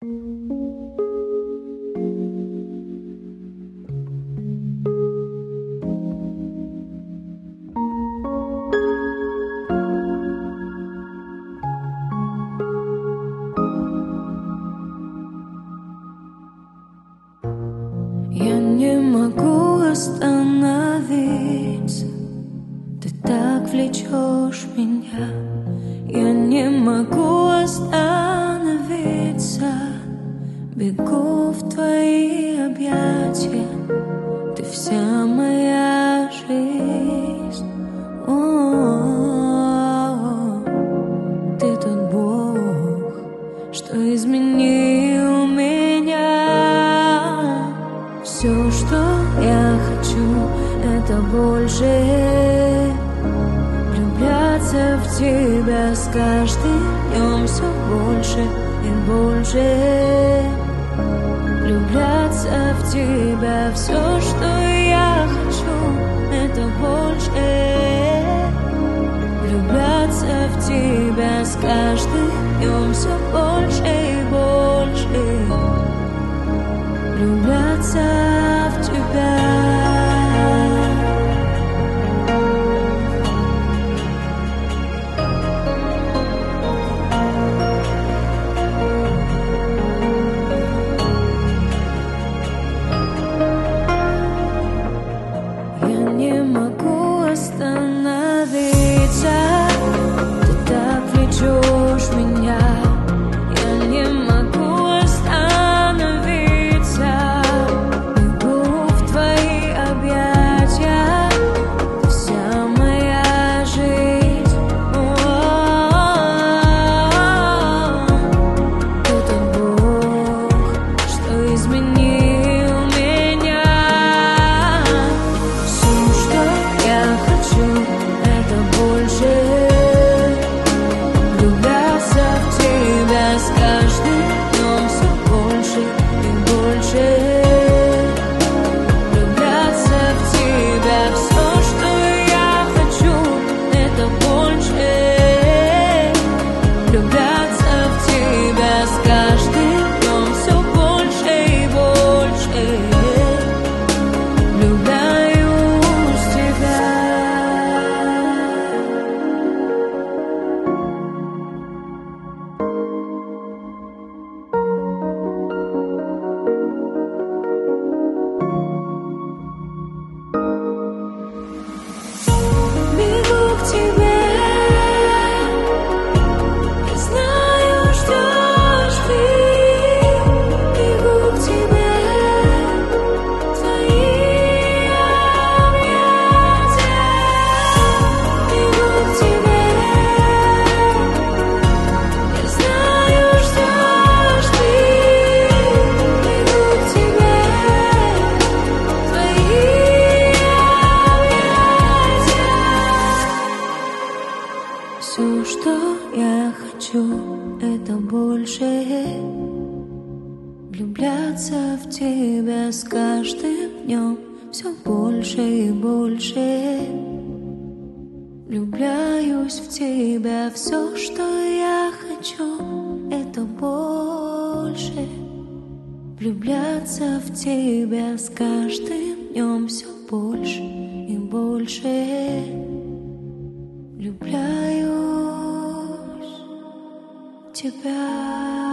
Я не могу остановиться, ты так влечешь меня. Я не могу остановиться, бегу в твои объятия. Ты вся моя жизнь. О-о-о. Ты тот Бог, что изменил меня. Все, что я хочу, это больше влюбляться в тебя с каждым днем все больше и больше. Влюбляться в тебя, все, что я хочу, это больше. Влюбляться в тебя с каждым днем все больше и больше. Влюбляться в тебя. Я не могу остановиться, ты так влечешь меня. Я не могу остановиться, бегу в твои объятия. Ты вся моя жизнь. О-о-о. Ты тот Бог, что изменил меня. Все, что я хочу, это больше влюбляться в тебя с каждым днем все больше и больше. Влюбляться в тебя, все, что я хочу, это больше. Влюбляться в тебя с каждым днем все больше и больше. Влюбляюсь в тебя. Бегу к тебе, я знаю, ждешь ты. Бегу к тебе, твои объятия. Бегу к тебе, я знаю, ждешь ты. Бегу к тебе, твои объятия. Все, что я хочу, это больше. Влюбляться в тебя с каждым днем все больше и больше. Влюбляюсь в тебя, все, что я хочу, это больше. Влюбляться в тебя с каждым днем все больше и больше. Влюбляюсь в тебя.